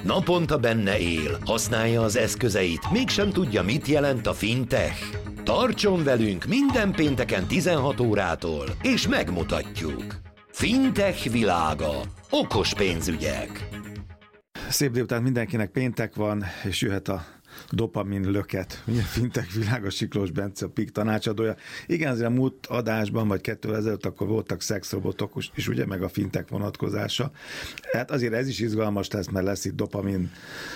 Naponta benne él, használja az eszközeit, mégsem tudja, mit jelent a fintech. Tartson velünk minden pénteken 16 órától, és megmutatjuk. Fintech világa. Okos pénzügyek. Szép délután mindenkinek, péntek van, és jöhet a dopamin löket. Milyen fintech világa, Siklós Bence, a PIK tanácsadója. Igen, azért a múlt adásban, vagy 2 ezelőtt akkor voltak szexrobotok is, ugye, meg a fintech vonatkozása. Hát azért ez is izgalmas lesz, mert lesz itt dopamin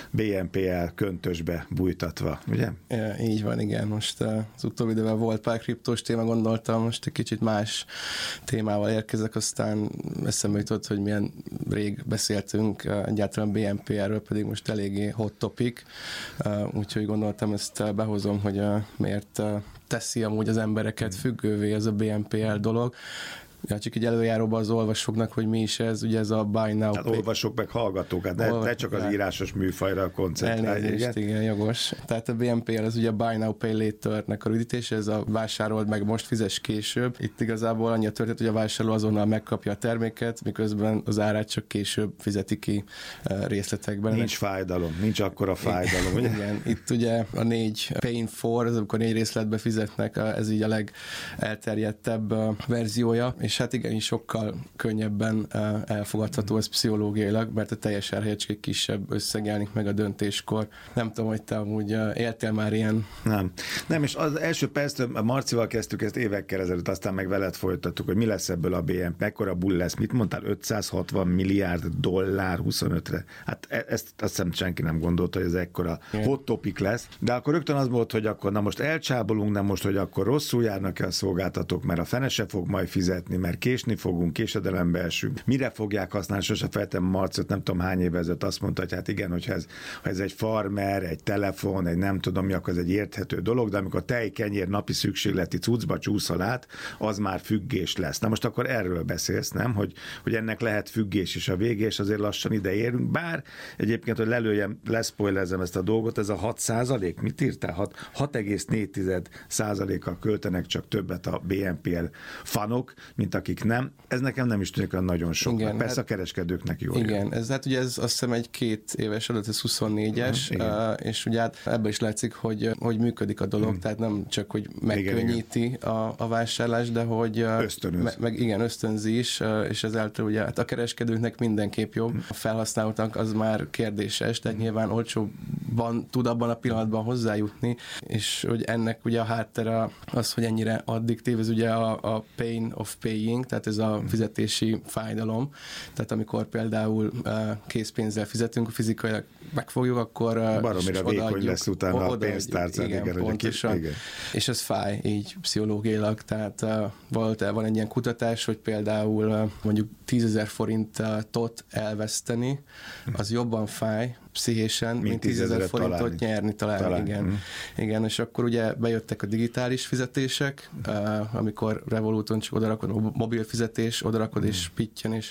BNPL köntösbe bújtatva, ugye? Így van, igen. Most az utóbbi időben volt pár kriptós téma, gondoltam, most egy kicsit más témával érkezek, aztán eszembe jutott, hogy milyen rég beszéltünk egyáltalán BNPL-ről, pedig most eléggé hot topic, úgyhogy gondoltam, ezt behozom, hogy miért teszi amúgy az embereket függővé ez a BNPL dolog. Ja, csak így előjáróban az olvasóknak, hogy mi is ez, ugye ez a Buy Now Hát olvasók meg hallgatók, hát ne csak az írásos műfajra koncentrálj. Elnézést, igen, jogos. Tehát a BNPL az ugye a Buy Now Pay Later-nek a rövidítése, ez a vásárold meg most, fizess később. Itt igazából annyi a történet, hogy a vásárló azonnal megkapja a terméket, miközben az árát csak később fizeti ki részletekben. Nincs fájdalom, nincs akkora fájdalom, ugye? Igen, itt ugye a 4 Paying for, az amikor 4 részletbe fizetnek, ez így a legelterjedtebb verziója, és hát igen, sokkal könnyebben elfogadható ez pszichológiailag, mert a teljes árhelyett csak egy kisebb összeg jelenik meg a döntéskor. Nem tudom, hogy te amúgy éltél már ilyen? Nem, és az első perctől Marcival kezdtük ezt évekkel ezelőtt, aztán meg veled folytattuk, hogy mi lesz ebből a BNP, mekkora bull lesz, mit mondtál, 560 milliárd dollár 25-re. Hát ezt azt hiszem senki nem gondolta, hogy ez ekkora hot topic lesz, de akkor rögtön az volt, hogy akkor na most elcsábolunk, nem most, hogy akkor rosszul járnak el a szolgáltatók, mert a fene se fog majd fizetni, mert késni fogunk, késedelembe esünk. Mire fogják használni? Sose feltem Marcot, nem tudom hány éve ezelőtt azt mondta, hogy hát igen, hogyha ez egy farmer, egy telefon, egy nem tudom mi, akkor ez egy érthető dolog, de amikor tej, kenyér, napi szükségleti cuccba csúszol át, az már függés lesz. Na most akkor erről beszélsz, nem? Hogy ennek lehet függés is a vége, és azért lassan ide érünk, bár egyébként, hogy lelőjem, leszpoilerzem ezt a dolgot, ez a 6%, mit írtál? 6,4%-kal költenek csak többet a BNPL fanok, mint akik nem. Ez nekem nem is tűnik olyan nagyon sok. Igen, persze hát, a kereskedőknek jó. Igen, ez hát ugye ez azt hiszem egy 2 éves előtt, ez 24-es, és ugye hát ebben is látszik, hogy működik a dolog, tehát nem csak, hogy megkönnyíti a vásárlás, de hogy ösztönzi is, és ezáltal ugye hát a kereskedőknek mindenképp jobb. A felhasználóknak az már kérdéses, tehát nyilván olcsóban tud abban a pillanatban hozzájutni, és hogy ennek ugye a háttere az, hogy ennyire addiktív, ez ugye a pain of paying, tehát ez a fizetési fájdalom. Tehát amikor például készpénzzel fizetünk, fizikailag megfogjuk, akkor baromira vékony lesz utána a pénztárcán. Igen, pontosan. Igen. És ez fáj, így pszichológiailag. Tehát van egy ilyen kutatás, hogy például mondjuk 10 000 forintot elveszteni, az jobban fáj pszichésen, mint 10 000 forintot nyerni talán. Igen, és akkor ugye bejöttek a digitális fizetések, amikor Revoluton csak odarakod a mobil fizetés, odarakod és pittyen, és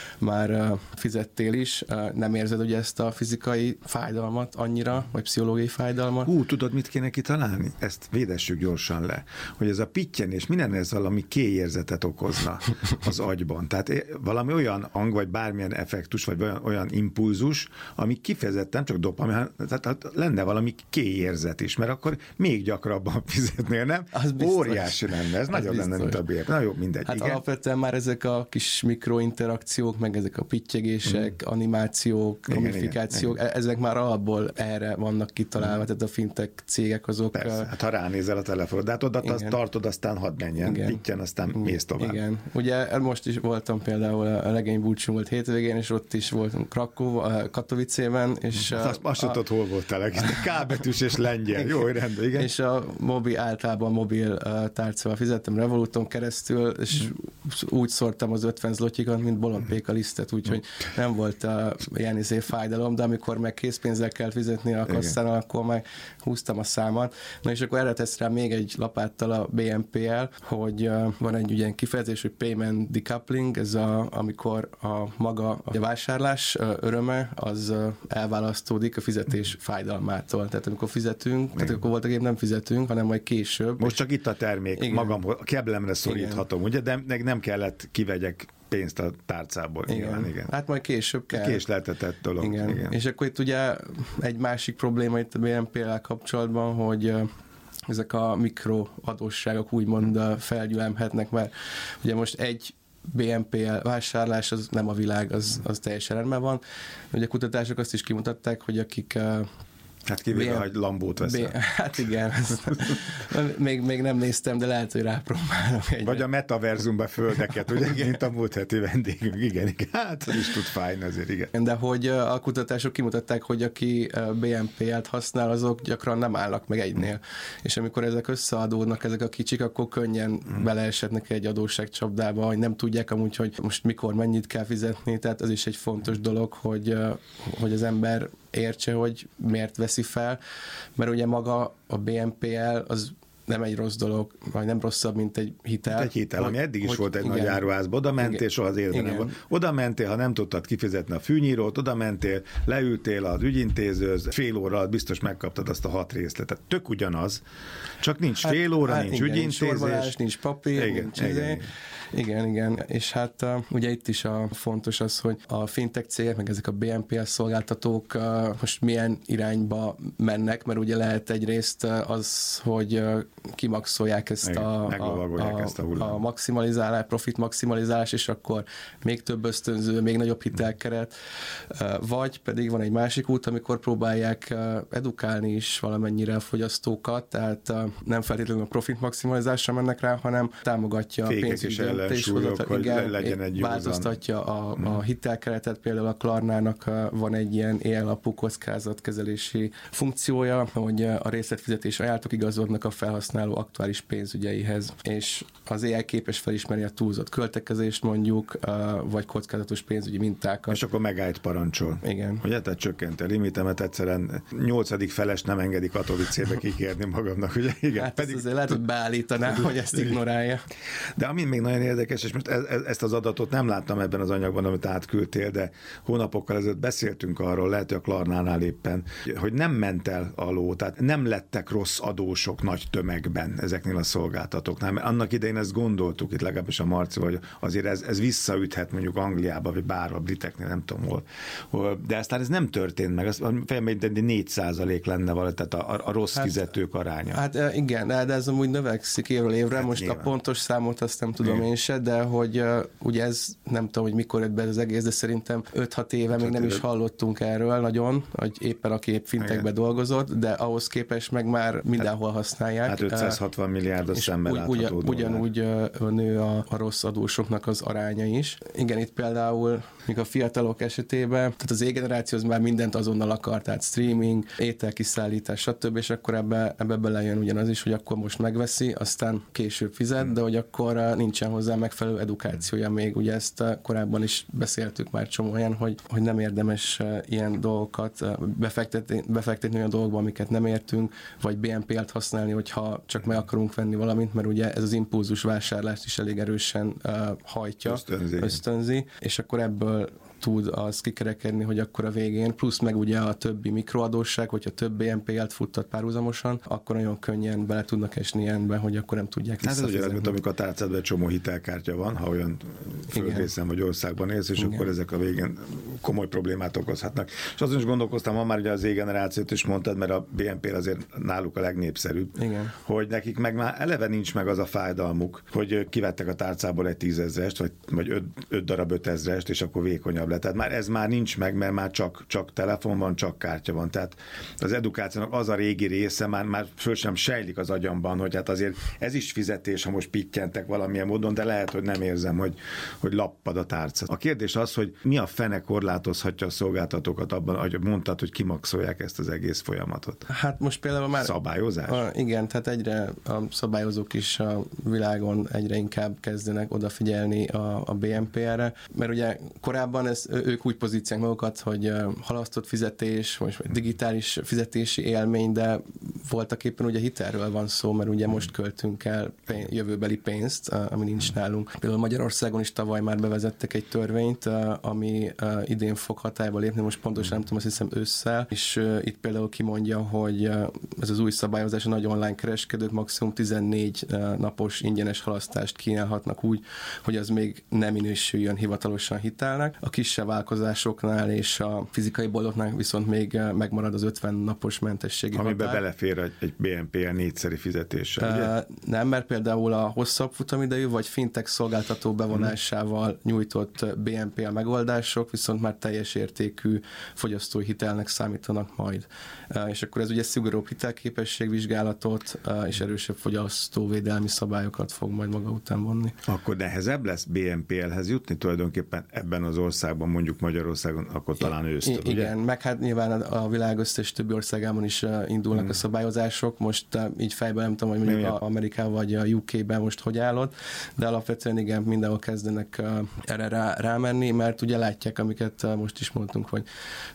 már fizettél is. Nem érzed ugye ezt a fizikai fájdalmat annyira, vagy pszichológiai fájdalmat? Tudod, mit kéne kitalálni? Ezt védessük gyorsan le. Hogy ez a pittyenés, minden ez valami kéjérzetet okozna az agyban. Tehát valami olyan hang, vagy bármilyen effektus, vagy olyan impulzus, ami kifejezetten csak dopamin, tehát lenne valami kéjérzet is, mert akkor még gyakrabban fizetnél, nem? Óriási lenne, ez nagyon lenne, mint a BNP. Na jó, mindegy. Hát igen. Alapvetően már ezek a kis mikrointerakciók, meg ezek a pittyegések, animációk, gamifikációk, ezek már alapból erre vannak kitalálva, tehát a fintech cégek azok... Persze, hát ha ránézel a telefonod, de hát oda tartod, aztán hadd menjen, pittyen, aztán mész tovább. Igen, ugye most is voltam például a legény búcsú volt hétvégén, és ott is voltunk Katowicében, és... Azt tudod, hol voltál, K betűs és lengyel, jó, rendben, igen. És általában mobil tárcával fizettem Revoluton keresztül, és úgy szórtam az 50 zlotyikat, mint bolondpéka lisztet, úgyhogy nem volt ilyen fájdalom, de amikor meg készpénzzel kell fizetni a kasszán, akkor meg húztam a számat. Na és akkor erre tesz rá még egy lapáttal a BNPL, hogy van egy ilyen kifejezés, hogy payment decoupling, ez amikor a vásárlás öröme az elválasztódik a fizetés fájdalmától. Tehát amikor fizetünk, tehát akkor voltak épp nem fizetünk, hanem majd később. Most csak itt a termék, magam a keblemre szoríthatom, ugye, de nem kellett kivegyek pénzt a tárcából. Igen. Igen. Hát majd később kell. Késleltetett dolog. Igen. És akkor itt ugye egy másik probléma itt a BNPL-el kapcsolatban, hogy ezek a mikroadósságok úgymond felgyülemhetnek, mert ugye most egy BNPL vásárlás az nem a világ, az teljesen rendben van. Ugye a kutatások azt is kimutatták, hogy akik hát kivéve, hogy Lambót veszel. Hát igen, még nem néztem, de lehet, hogy rápróbálok. Vagy a metaverzumba földeket, ugye, mint a múlt heti vendégünk. Igen. Hát az is tud fájni azért, igen. De hogy a kutatások kimutatták, hogy aki BNPL-t használ, azok gyakran nem állnak meg egynél. És amikor ezek összeadódnak, ezek a kicsik, akkor könnyen beleeshetnek egy adósságcsapdába, hogy nem tudják amúgy, hogy most mikor mennyit kell fizetni. Tehát az is egy fontos dolog, hogy az ember értse, hogy miért veszi fel, mert ugye maga a BNPL az nem egy rossz dolog, vagy nem rosszabb, mint egy hitel. Egy hitel, ami eddig is volt egy nagy áruházban. Oda mentél, soha az életben nem volt. Oda mentél, ha nem tudtad kifizetni a fűnyírót, oda mentél, leültél az ügyintézőhöz, fél óra alatt biztos megkaptad azt a 6 részletet. Tök ugyanaz, csak nincs fél óra, nincs ügyintézés. Sorbalás, nincs papír, igen. És hát ugye itt is fontos az, hogy a fintech cégek, meg ezek a BNPL szolgáltatók most milyen irányba mennek, mert ugye lehet egyrészt az, hogy kimaxolják ezt a maximalizálás, profit maximalizálás, és akkor még több ösztönző, még nagyobb hitelkeret, vagy pedig van egy másik út, amikor próbálják edukálni is valamennyire a fogyasztókat, tehát nem feltétlenül a profit maximalizásra mennek rá, hanem támogatja a pénzügyi döntéshozat, változtatja a hitelkeretet, például a Klarnának van egy ilyen éjjel-alapú kockázatkezelési funkciója, hogy a részletfizetés ajánlatok igazodnak a felhasználó aktuális pénzügyeihez, és az AI képes felismerni a túlzott költekezést mondjuk, vagy kockázatos pénzügyi mintákat. És akkor megállt parancsol. Igen. Ugye, tehát csökkenti a limitemet, egyszerűen 8. feles nem engedi Katowicébe kikérni magamnak, ugye? Igen. Hát pedig azért lehet, hogy beállítaná, hogy ezt ignorálja. De ami még nagyon érdekes, és most ezt az adatot nem láttam ebben az anyagban, amit átküldtél, de hónapokkal ezelőtt beszéltünk arról, lehet, hogy a Klarnánál éppen, hogy nem ment el a ló, tehát nem lettek rossz adósok nagy tömegben ezeknél a szolgáltatóknál. Mert annak idején ezt gondoltuk, itt legalábbis a Marci, hogy azért ez visszaüthet mondjuk Angliába, vagy bárhol, briteknél, nem tudom hol. De aztán ez nem történt meg. Fejemben 4% lenne valahogy, tehát a rossz fizetők aránya. Hát igen, de ez amúgy növekszik évről évre. Hát most nyilván. A pontos számot azt nem tudom én se, de hogy ugye ez nem tudom, hogy mikor jött be ez az egész, de szerintem 5-6 éve még nem is hallottunk erről nagyon, hogy éppen aki fintechbe dolgozott, de ahhoz képest meg már mindenhol használják. Hát 560 milliárdos szemben látható. Ugyanúgy nő a rossz adósoknak az aránya is. Igen, itt például míg a fiatalok esetében, tehát az Z-generáció az már mindent azonnal akar, tehát streaming, ételkiszállítás, stb. És akkor ebbe belejön ugyanaz is, hogy akkor most megveszi, aztán később fizet, de hogy akkor nincsen hozzá megfelelő edukációja még. Ugye ezt korábban is beszéltük már csomó olyan, hogy nem érdemes ilyen dolgokat befektetni olyan dolgokba, amiket nem értünk, vagy BNPL-t használni, hogyha csak meg akarunk venni valamit, mert ugye ez az impulzus vásárlást is elég erősen hajtja, ösztönzi, és akkor ebből tud az kikerekedni, hogy akkor a végén, plusz meg ugye a többi mikroadósság, hogyha több BNPL-t futtat párhuzamosan, akkor nagyon könnyen bele tudnak esni ilyenbe, hogy akkor nem tudják visszafizetni. Hát ez ugye, mint amikor a tárcádban egy csomó hitelkártya van, ha olyan földrészen vagy országban élsz, és akkor ezek a végén komoly problémát okozhatnak. És azon is gondolkoztam, ha már ugye az Z-generációt is mondtad, mert a BNPL azért náluk a legnépszerűbb, hogy nekik meg már eleve nincs meg az a fájdalmuk, hogy kivettek a tárcából egy 10 000-est, vagy 5 darab 5 000-est, és akkor vékonyabb lett. Tehát ez már nincs meg, mert már csak telefon van, csak kártya van. Tehát az edukációnak az a régi része már föl sem sejlik az agyamban, hogy hát azért ez is fizetés, ha most pittyentek valamilyen módon, de lehet, hogy nem érzem, hogy lappad a tárca. A kérdés az, hogy mi a fene korlátozhatja a szolgáltatókat abban, hogy mondtad, hogy kimaxolják ezt az egész folyamatot. Hát most például már... Szabályozás? Igen, tehát egyre a szabályozók is a világon egyre inkább kezdenek odafigyelni a BNPL-re, mert ugye korábban ez ők úgy pozícionálják magukat, hogy halasztott fizetés, vagy digitális fizetési élmény, de voltak éppen ugye hitelről van szó, mert ugye most költünk el jövőbeli pénzt, ami nincs nálunk. Például Magyarországon is tavaly már bevezettek egy törvényt, ami idén fog hatályba lépni, most pontosan nem tudom, azt hiszem ősszel, és itt például kimondja, hogy ez az új szabályozás, a nagy online kereskedők maximum 14 napos ingyenes halasztást kínálhatnak úgy, hogy az még nem minősüljön hivatalosan hitelnek. A kisebb vállalkozásoknál és a fizikai boltoknál viszont még megmarad az 50 napos mentességi határ. Amiben belefér egy BNPL négyszeri fizetéssel, ugye? Nem, mert például a hosszabb futamidejű vagy fintech szolgáltató bevonásával nyújtott BNPL megoldások viszont már teljes értékű fogyasztói hitelnek számítanak majd. És akkor ez ugye szigorúbb hitelképességvizsgálatot és erősebb fogyasztóvédelmi szabályokat fog majd maga után vonni. Akkor nehezebb lesz BNPL-hez jutni tulajdonképpen ebben az országban, mondjuk Magyarországon, akkor talán ősztől, ugye? Igen, meg hát nyilván a világ összes többi országában is indulnak a szabályozások. Most így fejben nem tudom, hogy mondjuk Amerikában vagy a UK-ben most hogy állod, de alapvetően igen, mindenhol kezdenek erre rámenni, mert ugye látják, amiket most is mondtunk, hogy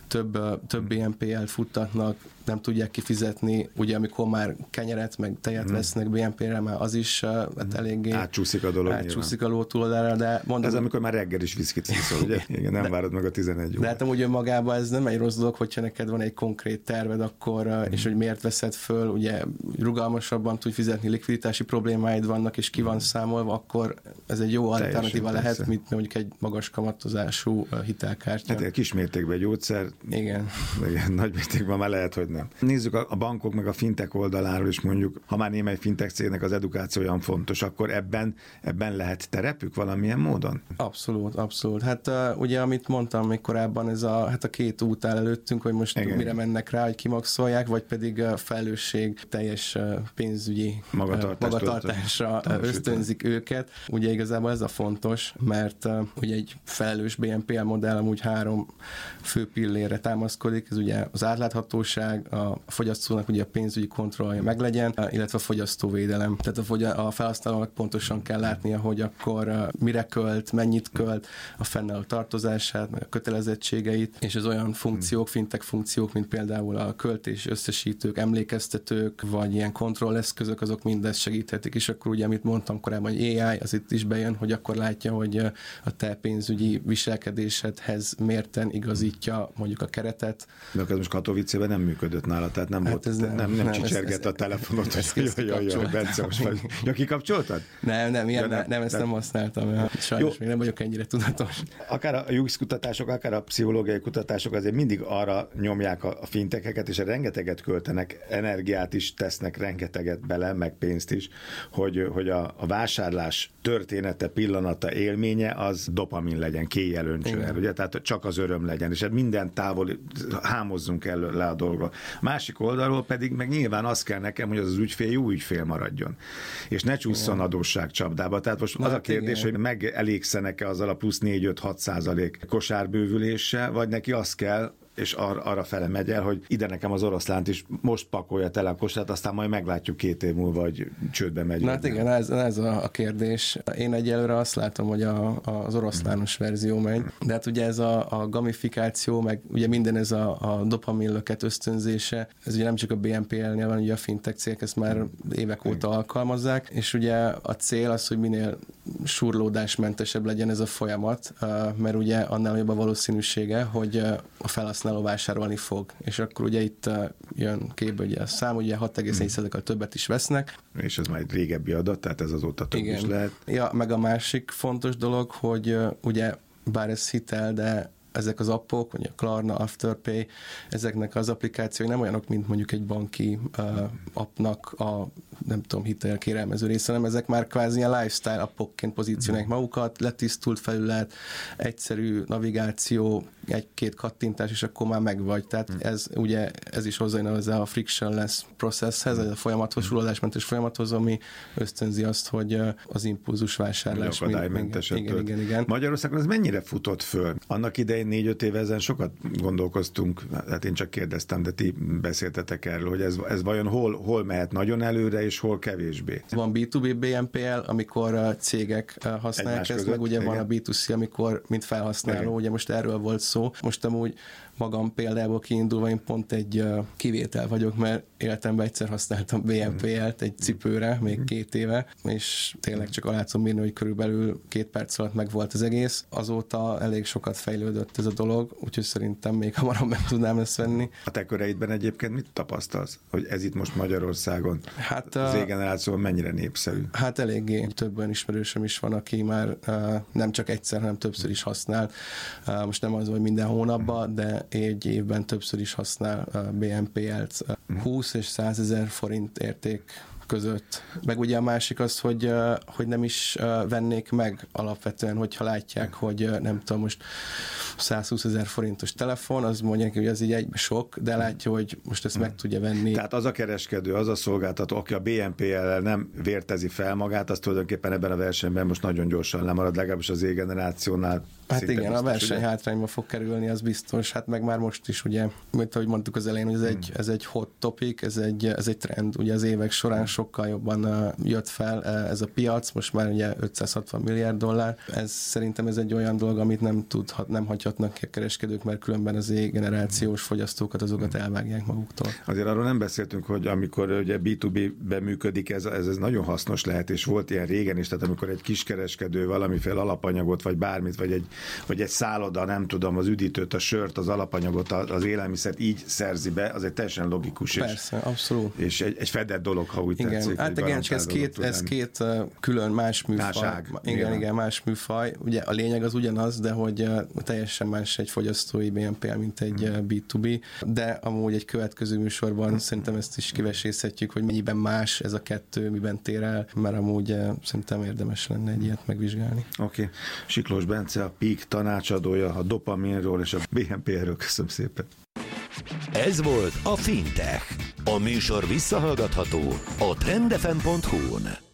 több BNPL-t futtatnak, nem tudják kifizetni, ugye amikor már kenyeret meg tejet vesznek BNP-re, már az is hát eléggé átcsúszik a dolog. Átcsúszik a ló túloldalára, de mondom... Ez amikor már reggel is viszkit iszol, ugye? Igen, nem várod meg a 11 órát. De hát amúgy önmagában ez nem egy rossz dolog, hogyha neked van egy konkrét terved, akkor, és hogy miért veszed föl, ugye rugalmasabban tudj fizetni, likviditási problémáid vannak, és ki van számolva, akkor ez egy jó alternatíva lehet, mint mondjuk egy magas kamatozású hitelkártya. Hát egy kismértékben gyógyszer. Igen. Nagy mértékben már lehet, hogy nem. Nézzük a bankok meg a fintech oldaláról is, mondjuk, ha már némely fintech cégnek az edukáció olyan fontos, akkor ebben lehet terepük valamilyen módon? Abszolút. Hát ugye, amit mondtam még korábban, ez a két út áll előttünk, hogy most mire mennek rá, hogy kimaxolják, vagy pedig felelősség teljes pénzügyi magatartásra ösztönzik őket. Ugye igazából ez a fontos, mert ugye egy felelős BNPL modell amúgy 3 fő pillérre támaszkodik, ez ugye az átláthatóság, a fogyasztónak ugye a pénzügyi kontrollja meglegyen, illetve a fogyasztóvédelem. Tehát a felhasználónak pontosan kell látnia, hogy akkor mire költ, mennyit költ, a fennálló tartozását, meg a kötelezettségeit, és az olyan funkciók, fintech funkciók, mint például a költés összesítők, emlékeztetők, vagy ilyen kontrolleszközök, azok mindezt segíthetik, és akkor ugye, amit mondtam korábban, hogy AI, az itt is bejön, hogy akkor látja, hogy a te pénzügyi viselkedésedhez mérten igazítja mondjuk a keretet. De akkor ez most Katowicében nem működött nála, tehát nem volt, nem csicsergett a telefonot, hogy jaj, Bence, most vagy. Ja, kikapcsoltad? Nem, ezt nem használtam. Sajnos még nem vagyok ennyire tudatos. Akár a UX kutatások, akár a pszichológiai kutatások azért mindig arra nyomják a fintecheket, és rengeteget költenek, energiát is tesznek rengeteget bele, meg pénzt is, hogy a vásárlás története, pillanata, élménye az dopamin legyen, kéjjelöntsön el, ugye? Tehát csak az öröm legyen, és minden távol hámozzunk el le a dolgot. Másik oldalról pedig meg nyilván az kell nekem, hogy az ügyfél jó ügyfél maradjon, és ne csúszson adósságcsapdába. Tehát most az a kérdés, hogy megelégszenek-e azzal a plusz 4-5-6% kosárbővüléssel, vagy neki az kell, és arra fele megy el, hogy ide nekem az oroszlánt is most pakolja tele a kosát, aztán majd meglátjuk 2 év múlva, hogy csődbe megy. Na hát igen, ez a kérdés. Én egyelőre azt látom, hogy az oroszlános verzió megy, de hát ugye ez a gamifikáció, meg ugye minden ez a dopaminlöket ösztönzése, ez ugye nem csak a BNPL-nél van, ugye a fintech cégek ezt már évek óta alkalmazzák, és ugye a cél az, hogy minél surlódásmentesebb legyen ez a folyamat, mert ugye annál jobb a valószínűsége, hogy a felhasználó vásárolni fog. És akkor ugye itt jön képbe ugye a szám, ugye 6,4%-kal többet is vesznek. És ez már egy régebbi adat, tehát ez azóta több is lehet. Ja, meg a másik fontos dolog, hogy ugye bár ez hitel, de ezek az appok, vagy a Klarna, Afterpay, ezeknek az applikációi nem olyanok, mint mondjuk egy banki appnak a nem tudom, hitelkérelmező része, hanem ezek már kvázi ilyen lifestyle appokként pozícionálják magukat, letisztult felület, egyszerű navigáció, 1-2 kattintás, és akkor már megvagy. Tehát ez is hozzájön az a frictionless processhez, ez a folyamathoz, surlódásmentes folyamathoz, ami ösztönzi azt, hogy az impulzus vásárlás. Igen. Magyarországon ez mennyire futott föl? Annak idején 4-5 éve ezen sokat gondolkoztunk, hát én csak kérdeztem, de ti beszéltetek erről, hogy ez vajon hol mehet nagyon előre, és hol kevésbé. Van B2B BNPL, amikor cégek használják ezt, meg ugye van a B2C, amikor mint felhasználó, ugye most erről volt szó. Most amúgy magam példából kiindulva én pont egy kivétel vagyok, mert életemben egyszer használtam BNPL-t egy cipőre, még 2 éve, és tényleg csak alá tudom írni, hogy körülbelül 2 perc alatt meg volt az egész. Azóta elég sokat fejlődött ez a dolog, úgyhogy szerintem még hamarabb meg tudnám ezt venni. A te köreidben egyébként mit tapasztalsz, hogy ez itt most Magyarországon, hát, az Z-generációban mennyire népszerű? Hát eléggé. Több olyan ismerősöm is van, aki már nem csak egyszer, hanem többször is használ. Most nem az, hogy minden hónapban, de egy évben többször is használ BNPL-t. 20 és 100 000 forint érték között. Meg ugye a másik az, hogy nem is vennék meg alapvetően, hogyha látják, hogy nem tudom, most 120 000 forintos telefon, az mondják, hogy az így egybe sok, de látja, hogy most ezt meg tudja venni. Tehát az a kereskedő, az a szolgáltató, aki a BNPL-lel nem vértezi fel magát, az tulajdonképpen ebben a versenyben most nagyon gyorsan lemarad, legalábbis az Z-generációnál. Hát igen, biztos, a verseny hátrányba fog kerülni, az biztos. Hát meg már most is, ugye, mint ahogy mondtuk az elején, hogy ez egy hot topic, ez egy trend. Ugye az évek során sokkal jobban jött fel ez a piac, most már ugye 560 milliárd dollár. Szerintem ez egy olyan dolog, amit nem hagyhatnak ki a kereskedők, mert különben az generációs fogyasztókat azokat elvágják maguktól. Azért arról nem beszéltünk, hogy amikor ugye B2B-be működik, ez nagyon hasznos lehet, és volt ilyen régen is, tehát amikor egy kiskereskedő valamiféle alapanyagot, vagy bármit, vagy egy szálloda, nem tudom, az üdítőt, a sört, az alapanyagot, az élelmiszert így szerzi be, az egy teljesen logikus. Persze, abszolút. És egy fedett dolog, ha úgy igen. tetszik. Hát igen, ez két külön más műfaj. Más ág. Igen, más műfaj. Ugye a lényeg az ugyanaz, de hogy teljesen más egy fogyasztói BNPL, mint egy B2B, de amúgy egy következő műsorban szerintem ezt is kivesészhetjük, hogy mennyiben más ez a kettő, miben tér el, mert amúgy szerintem érdemes lenne egy ilyet megvizsgálni. Oké. Siklós Bence, a Peak tanácsadója a dopaminról és a BNPL-ről. Köszönöm szépen. Ez volt a Fintech. A műsor visszahallgatható a trendfm.hu-n.